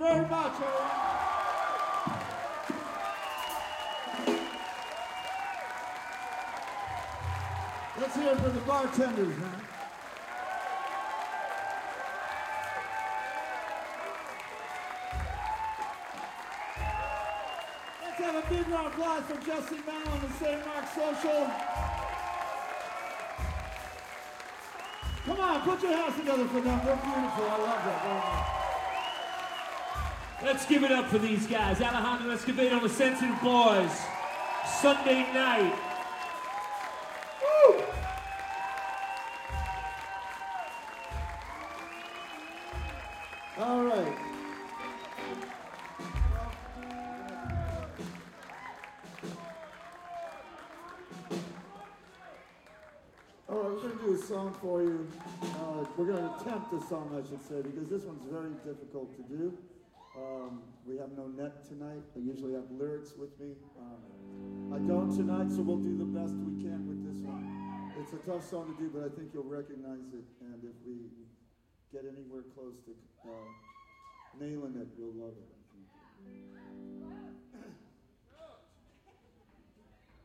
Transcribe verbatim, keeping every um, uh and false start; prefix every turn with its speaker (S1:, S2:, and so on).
S1: very much, everyone. Let's hear it for the bartenders, man. Let's have a big round of applause for Jesse Mallon and Saint Mark Social. Come on, put your hands together for them. They're beautiful. I love that very much.
S2: Let's give it up for these guys. Alejandro Escobedo and the Sensitive Boys. Sunday night. Woo!
S1: All right. All right, we're going to do a song for you. Uh, we're going to attempt a song, I should say, because this one's very difficult to do. Um, we have no net tonight. I usually have lyrics with me. Um, I don't tonight, so we'll do the best we can with this one. It's a tough song to do, but I think you'll recognize it. And if we get anywhere close to uh, nailing it, you'll love it, I think.